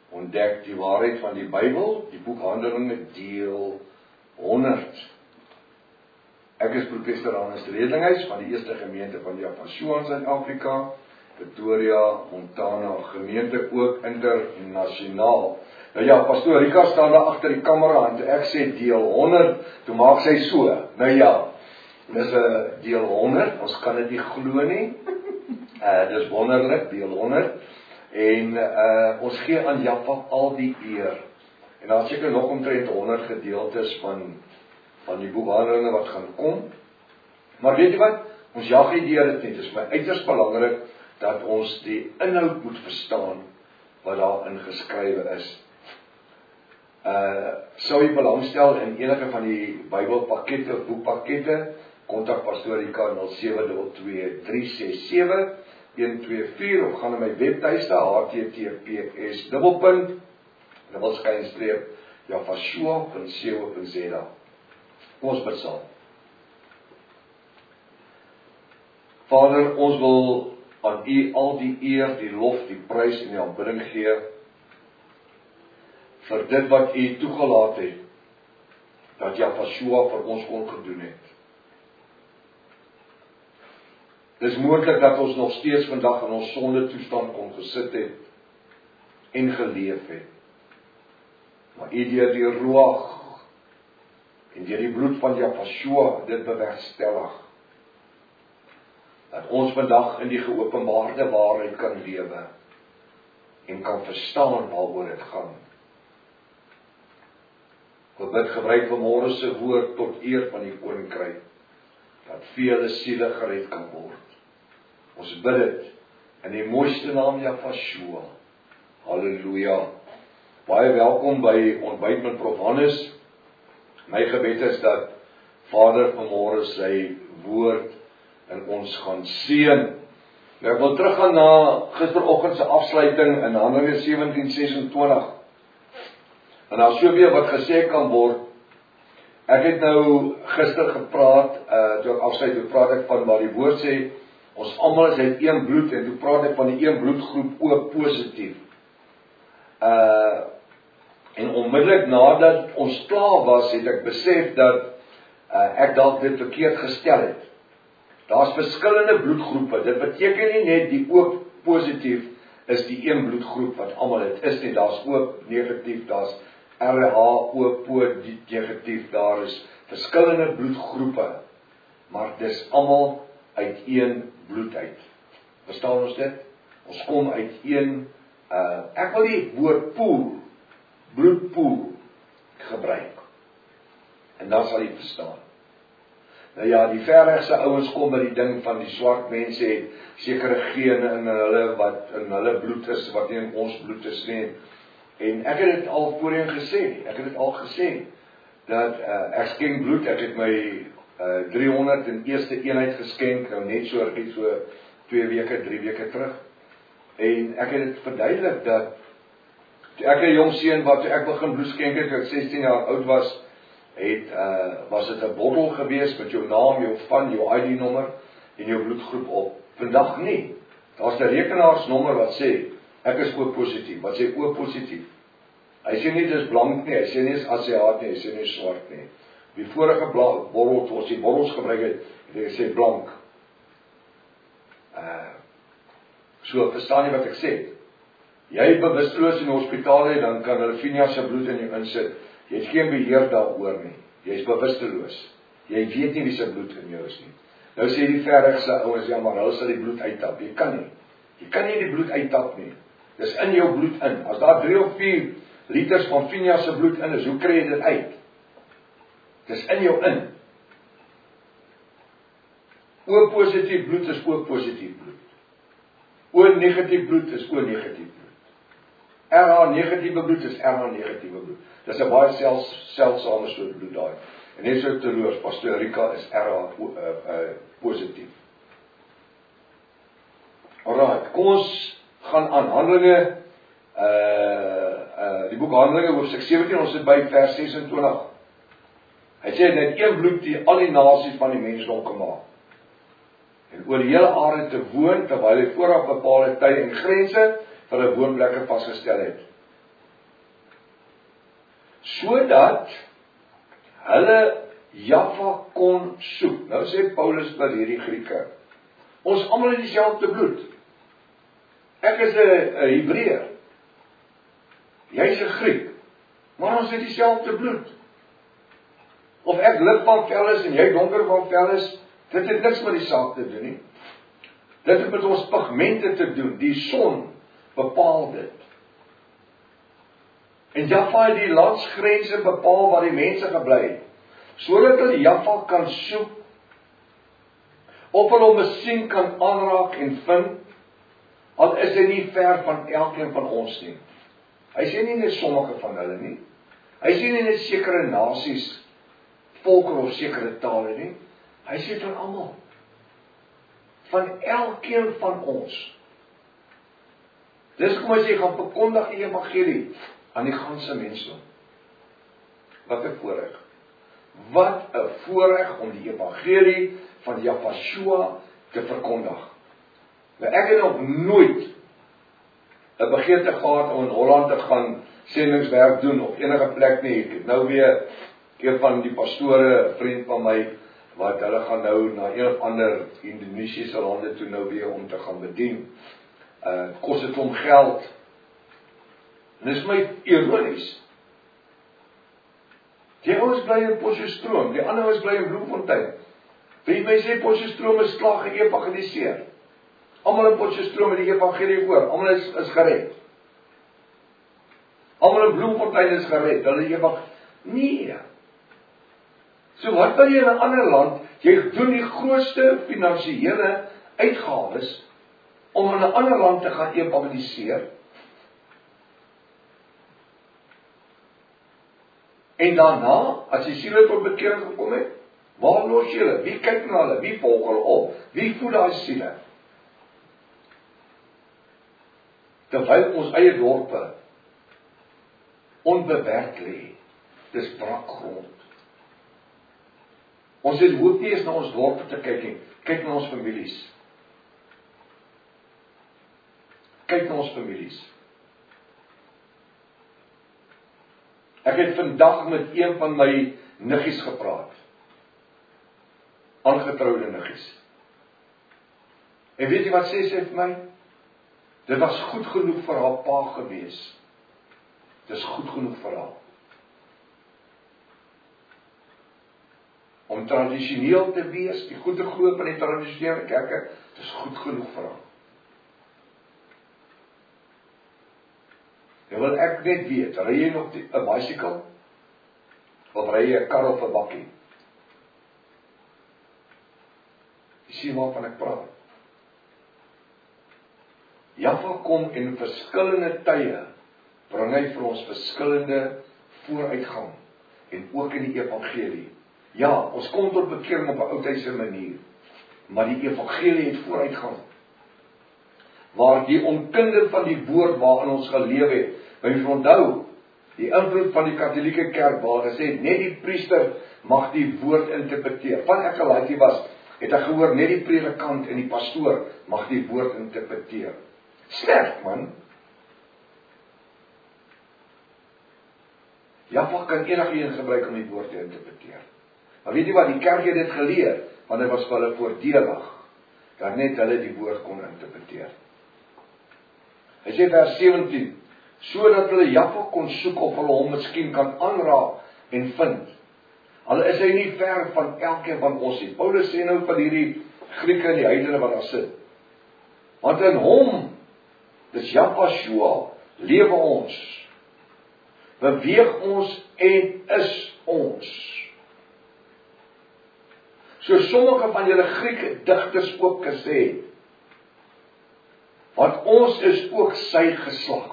ontdek die waarheid van die Bybel, die boek Handelinge deel 100. Ek is professor Hannes Redlinghuis van die eerste gemeente van Japasua in Suid-Afrika, Pretoria, Montana, gemeente ook internasionaal. Nou ja, Pastoor Rika staan daar agter die kamera en toe ek sê deel 100, toe maak sy so. Nou ja, dis 'n deel 100, ons kan dit nie glo nie. Dis wonderlik, deel 100. En ons gee aan Jaffa al die eer. En daar seker nog omtrent 100 gedeeltes van die boek Handelinge wat gaan kom. Maar weet jy wat? Ons jag nie deur dit nie. Dit is my uiters belangrik dat ons die inhoud moet verstaan wat daarin geskrywe is. Sou jy belangstel in enige van die Bybelpakkette of boekpakkette, kontak Pastoor Rika 0722367124 of gaan na my webtuiste https://jafasua.co.za. Ons bid saam. Vader, ons wil aan U al die eer, die lof, die prys en die aanbidding gee vir dit wat U toegelaat het, dat Jafasua vir ons kon gedoen het. Dis moontlik dat ons nog steeds vandag in ons sonde toestand kon gesit het en geleef het. Maar U deur die Ruach en deur die bloed van Jafasua dit bewerkstellig, dat ons vandag in die geopenbaarde waarheid kan lewe en kan verstaan waaroor dit gaan. Ek bid gebruik vanmôre se woord tot eer van die koninkryk, dat vele siele gered kan word. Ons bid dit in die mooiste naam Jafasua. Halleluja. Baie welkom by Ontbyt met Prof Hannes. My gebed is dat Vader vanmôre sy woord in ons gaan seën. Nou ek wil teruggaan na gisteroggend se afsluiting in Handelinge 17:26. En daar soveel wat gesê kan word. Ek het nou gister gepraat, toe ek afsluit, toe praat ek van waar die woord sê, ons almal is uit een bloed, en toe praat ek van die een bloedgroep ook positief. En onmiddellik nadat ons klaar was, het ek besef dat ek dalk dit verkeerd gestel het. Daar's verskillende bloedgroepe. Dit beteken nie net die ook positief is die een bloedgroep wat almal het is nie. Daar's ook negatief, daar's RH ook negatief, daar is verskillende bloedgroepe, maar dis almal uit een bloed uit. Verstaan ons dit? Ons kom uit een, ek wil die woord pool, bloedpool gebruik. En dan sal jy verstaan. Nou ja, die verregse ouens kom by die ding van die swart mense het sekere gene in hulle wat in hulle bloed is, wat nie in ons bloed is nie. En ek het dit al voorheen gesê, dat ek skenk bloed, ek het my 301ste eenheid geskenk, nou net so 2 weke, 3 weke terug. En ek het dit verduidelik dat, toe ek 'n jong seun wat toe ek begin bloed skenk het, toe ek 16 jaar oud was, was dit 'n bottel gewees met jou naam, jou van, jou ID-nommer en jou bloedgroep op. Vandag nie. Daar's 'n rekenaarsnommer wat sê, ek is ook positief. Wat sê ook positief? Hy sê nie dis blank nie, hy sê nie is Asiat nie, hy sê nie swart nie. Die vorige borrels, ons die borrels gebruik het, het hy sê blank. So, verstaan jy wat ek sê? Jy bewusteloos in die hospitaal het, dan kan hulle Finia se bloed in jou insit. Jy het geen beheer daaroor nie. Jy is bewusteloos. Jy weet nie wie se bloed in jou is nie. Nou sê die verregse ouens, ja, maar hulle sal die bloed uittap. Jy kan nie. Jy kan nie die bloed uittap nie. Dis in jou bloed in. As daar 3 of 4 liters van Finia se bloed in is, hoe kry jy dit uit? Dis in jou in. O positief bloed is ook positief bloed. O negatief bloed is ook negatief bloed. RH negatiewe bloed is RH negatiewe bloed. Dis 'n baie seldsame soort bloed daai. En net so teloors, Pastoor Rika is RH positief. Alright, kom ons gaan aan Handelinge, die boek Handelinge hoofstuk 17, ons sit by vers 26. Hy sê, net een bloed die al die nasies van die mensdom gemaak. En oor die hele aarde te woon, terwyl hy vooraf bepaalde tye en grense vir 'n woonplekke vasgestel het. sodat hulle Jaffa kon soek. Nou sê Paulus vir hierdie Grieke, ons almal het dieselfde bloed. Ek is 'n Hebreër. Jy's 'n Griek, maar ons het dieselfde bloed. Of ek lig van vel is en jy donker van vel is, dit het niks met die saak te doen nie. Dit het met ons pigmente te doen. Die son bepaal dit. En Jaffa het die landsgrense bepaal waar die mense gebly het, sodat hulle Jaffa kan soek, of hulle hom miskien kan aanraak en vind, al is hy nie ver van elkeen van ons nie. Hy sê nie net sommige van hulle nie. Hy sê nie net sekere nasies, volke of sekere tale nie. Hy sê van almal. Van elkeen van ons. Dis kom as jy gaan verkondig die evangelie aan die ganse mensdom. Wat 'n voorreg. Wat 'n voorreg om die evangelie van Yahshua te verkondig. Nou ek het nog nooit 'n begeerte gehad om in Holland te gaan sendingswerk doen of enige plek nie. Ek het nou weer een van die pastore, 'n vriend van my, wat hulle gaan nou na een of ander Indonesiese lande toe nou weer om te gaan bedien. Kos dit hom geld. En dis my ironies. Die ouens bly in Potchefstroom, die ander ouens bly in Bloemfontein. Wie my sê Potchefstroom is klaar geëvangeliseer. Almal in Potchefstroom het die evangelie hoor, almal is gered. Almal in Bloemfontein is gered, hulle nee. So wat wil jy in 'n ander land? Jy doen die grootste finansiële uitgawes om in 'n ander land te gaan evangeliseer. En daarna, as die siele tot bekering gekom het, waar los julle? Wie kyk na hulle? Wie volg hulle op? Wie voed daai siele? Terwyl ons eie dorpe onbewerk lê. Dis brak grond. Ons het hoef nie eens na ons dorpe te kyk nie. Kyk na ons families. Kyk na ons families. Ek het vandag met een van my niggies gepraat. Aangetroude niggies. En weet jy wat sê sy vir my? Dit was goed genoeg vir haar pa gewees. Dit is goed genoeg vir haar. Om tradisioneel te wees, die goeie glo van die tradisionele kerke, dit is goed genoeg vir haar. Nou wil ek net weet, ry jy nog 'n bicycle? Of ry jy 'n kar of 'n bakkie? Jy sien waarvan ek praat. Jaffa kom in verskillende tye, bring hy vir ons verskillende vooruitgang, en ook in die evangelie. Ja, ons kom tot bekering op 'n oudheidse manier, maar die evangelie het vooruitgang. Waar die onkunde van die woord waarin ons geleef het, want jy onthou, die invloed van die Katolieke kerk waar gesê het, net die priester mag die woord interpreteer. Van ek al laaitie was, het ek gehoor, net die predikant en die pastoor mag die woord interpreteer. Sterk man. Jaffa kan enigiemand gebruik om die woord te interpreteer. Maar weet jy wat, die kerk het dit geleer, want dit was vir hulle voordelig, dat net hulle die woord kon interpreteer. Hy sê vers 17, sodat hulle Jaffa kon soek of hulle hom miskien kan aanraak en vind. Al is hy nie ver van elkeen van ons nie. Paulus sê nou van hierdie Grieke en die heidene wat daar sit. Want in hom, dis Yahshua, lewe ons, beweeg ons en is ons. So sommige van julle Grieke digters ook gesê het, want ons is ook sy geslag.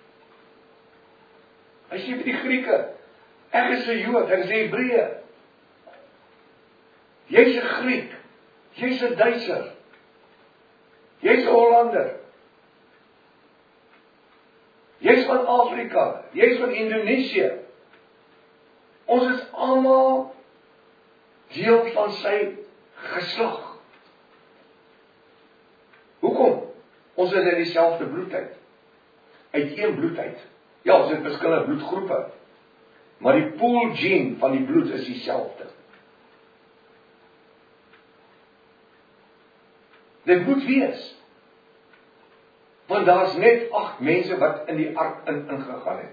Hy sê vir die Grieke, ek is 'n Jood, ek is 'n Hebreë. Jy's 'n Griek, jy's 'n Duitser, jy's 'n Hollander. Jy's van Afrika, jy's van Indonesië. Ons is almal deel van sy geslag. Hoekom? Ons is uit dieselfde bloed uit. Uit een bloed uit. Ja, ons het verskillende bloedgroepe. Maar die pool gene van die bloed is dieselfde. Dit moet wees. Want daar's net 8 mense wat in die ark ingegaan het.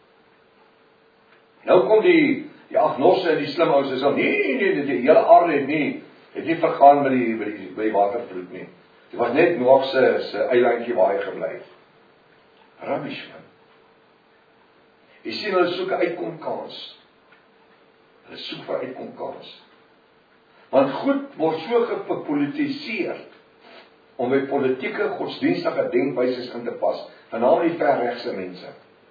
Nou kom die agnosse en die slim ouens en sê, nee, die hele aarde het nie vergaan by die watervloed nie. Dit was net Noag se eilandjie waar hy gebly het. Rubbish, man. Jy sien, hulle soek 'n uitkomkans. Hulle soek vir uitkomkans. Want goed word so gepolitiseer om by politieke, godsdienstige denkwyses in te pas, veral die verregse mense.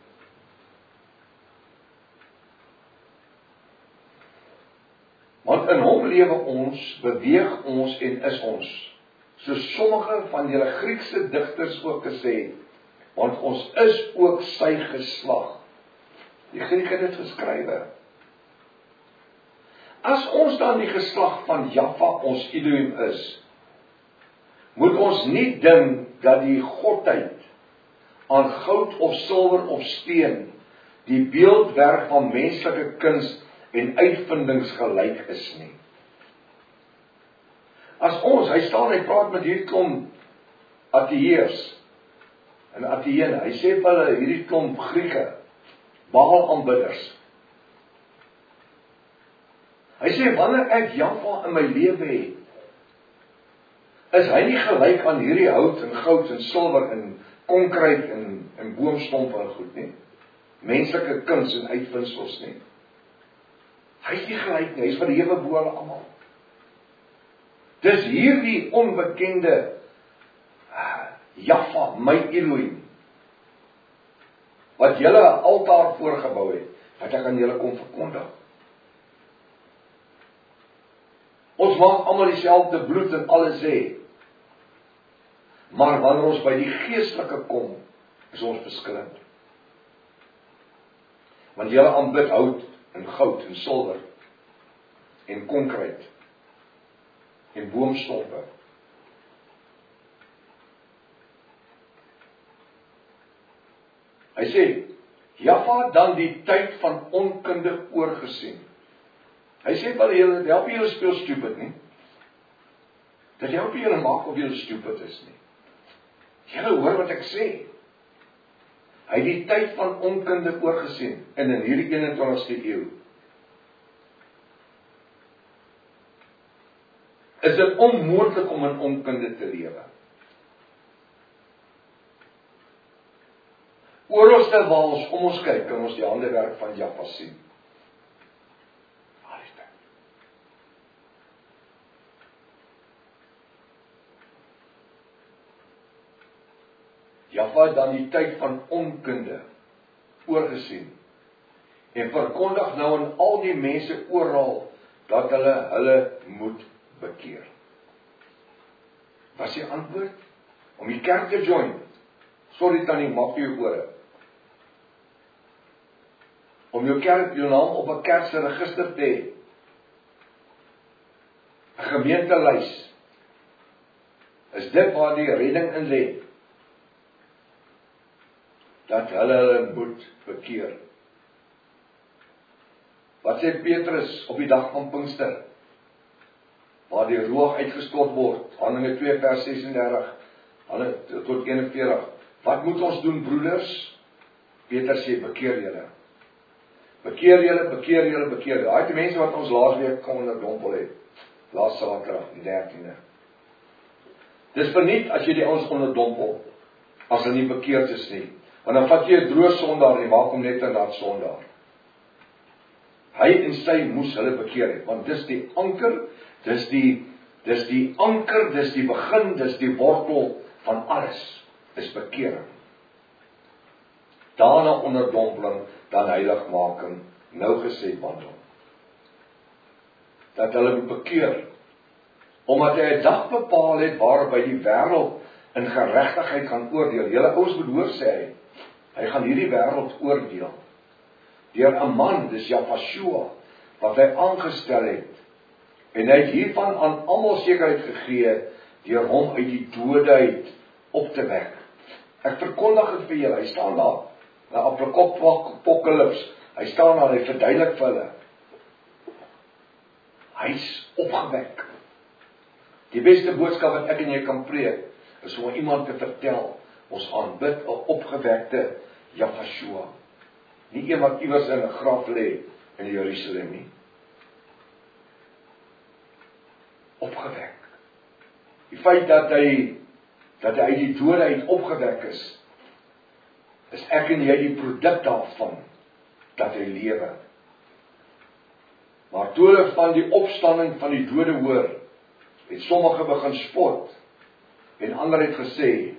Want in hom lewe ons, beweeg ons en is ons, soos sommige van julle Griekse digters ook gesê het, want ons is ook sy geslag. Die Grieke het dit geskrywe. As ons dan die geslag van Jaffa ons Elohim is, moet ons nie dink dat die godheid aan goud of silwer of steen die beeldwerk van menslike kuns en uitvindings gelyk is nie. As ons, hy praat met hierdie klomp ateëërs in Athene, hy sê vir hulle hierdie klomp Grieke, Baal-aanbidders. Hy sê, wanneer ek Jaffa in my lewe het, is hy nie gelyk aan hierdie hout en goud en silwer en konkreet en boomstompe en goed nie. Menslike kuns en uitvindsels nie. Hy is nie gelyk nie, hy is verhewe bo hulle almal. Dis hierdie onbekende Jaffa, my Elohim, wat julle 'n altaar voorgebou het, wat ek aan julle kom verkondig. Ons mag almal dieselfde bloed en alles hê, maar wanneer ons by die geestelike kom, is ons verskillend. Want julle aanbid hout en goud en silwer en konkreet en boomstompe. Hy sê, Jaffa dan die tyd van onkunde oorgesien. Hy sê, wel julle, dit help julle speel stupid nie. Dit help julle maak of julle stupid is nie. Julle hoor wat ek sê. Hy het die tyd van onkunde oorgesien in hierdie 21ste eeu. Is dit onmoontlik om in onkunde te lewe? Oralste waar ons om ons kyk, kan ons die handewerk van Jaffa sien. Jaffa het dan die tyd van onkunde oorgesien en verkondig nou aan al die mense oral dat hulle moet bekeer. Wat is die antwoord? Om die kerk te join. Sorry tannie, maak vir jou ore. Om jou naam op 'n kerk se register te hê. 'n Gemeentelys. Is dit waar die redding in lê? Dat hulle moet bekeer. Wat sê Petrus op die dag van Pinkster? Waar die roog uitgestort word, Handelinge 2 vers 36 tot 41. Wat moet ons doen, broeders? Petrus sê, bekeer julle. Bekeer julle, bekeer julle, bekeer julle. Daai die mense wat ons laasweek kom onder dompel het. Laas Saterdag, die 13de. Dis verniet as jy die ons onder dompel, as hulle nie bekeerd is nie. Want dan vat jy 'n droë sondaar en maak hom net 'n nat sondaar. Hy en sy moes hulle bekeer het, want dis die anker, dis die anker, dis die begin, dis die wortel van alles, is bekering. Daarna onderdompeling, dan heiligmaking, nou gesê wandel. Dat hulle moet bekeer, omdat hy 'n dag bepaal het waarby die wêreld in geregtigheid gaan oordeel. Julle ouens moet hoor sê hy gaan hierdie wêreld oordeel. Deur 'n man, dis Jafashua, wat hy aangestel het. En hy het hiervan aan almal sekerheid gegee, deur hom uit die dode uit op te wek. Ek verkondig dit vir julle, hy staan daar, na Apokalips, Hy staan daar, hy verduidelik vir hulle. Hy's opgewek. Die beste boodskap wat ek en jy kan preek, is om iemand te vertel, ons aanbid 'n opgewekte Jahshua. Nie een wat iewers in 'n graf lê in Jerusalem nie. Opgewek. Die feit dat hy uit die dode uit opgewek is ek en jy die produk daarvan, dat hy lewe. Maar toe hulle van die opstanding van die dode hoor, het sommige begin spot, en ander het gesê,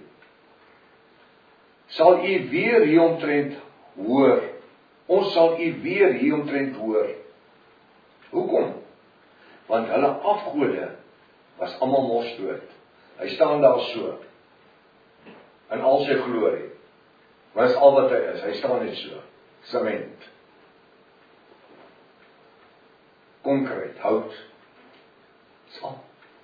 sal u weer hieromtrent hoor? Ons sal u weer hieromtrent hoor. Hoekom? Want hulle afgode was almal mos dood. Hy staan daar so, in al sy glorie. Wat is al wat hy is? Hy staan net so, sement. Konkreet, hout. Sal.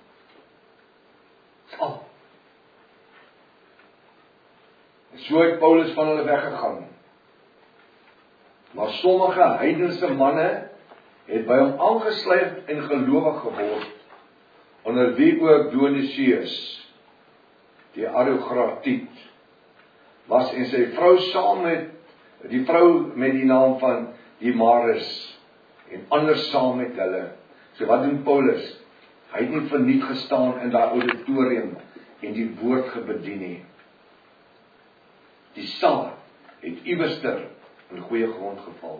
En so het Paulus van hulle weggegaan. Maar sommige heidense manne het by hom aangesluit en gelowig geword, onder wie ook Dionysius, die Areopagitus, was en sy vrou saam met die vrou met die naam van Damaris, en anders saam met hulle. So wat doen Paulus? Hy het nie verniet gestaan in daai auditorium en die woord gebedien nie. Die saad het iewester in goeie grond geval.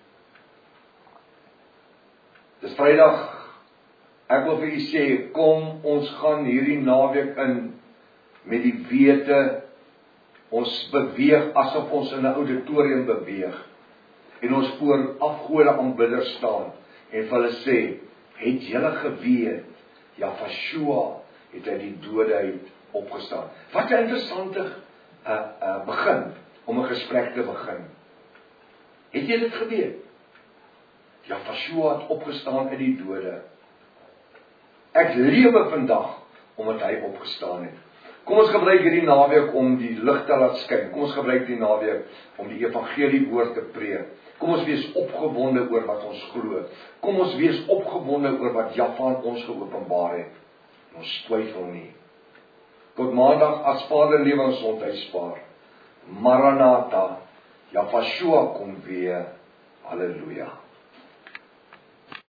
Dis Vrydag. Ek wil vir u sê, kom ons gaan hierdie naweek in met die wete, ons beweeg asof ons in 'n auditorium beweeg, en ons voor afgode aanbidders staan, en vir hulle sê, het julle geweet, Jahshua het uit die dode uit opgestaan. Wat 'n interessante begin, om 'n gesprek te begin. Het jy dit geweet? Jahshua het opgestaan uit die dode. Ek lewe vandag, omdat hy opgestaan het. Kom ons gebruik hierdie naweek om die lig te laat skyn. Kom ons gebruik die naweek om die evangelie woord te preek. Kom ons wees opgewonde oor wat ons glo. Kom ons wees opgewonde oor wat Jahwe aan ons geopenbaar het. Ons twyfel nie. Tot maandag, as Vader lewe en gesondheid spaar. Maranatha, Jahshua kom weer. Halleluja.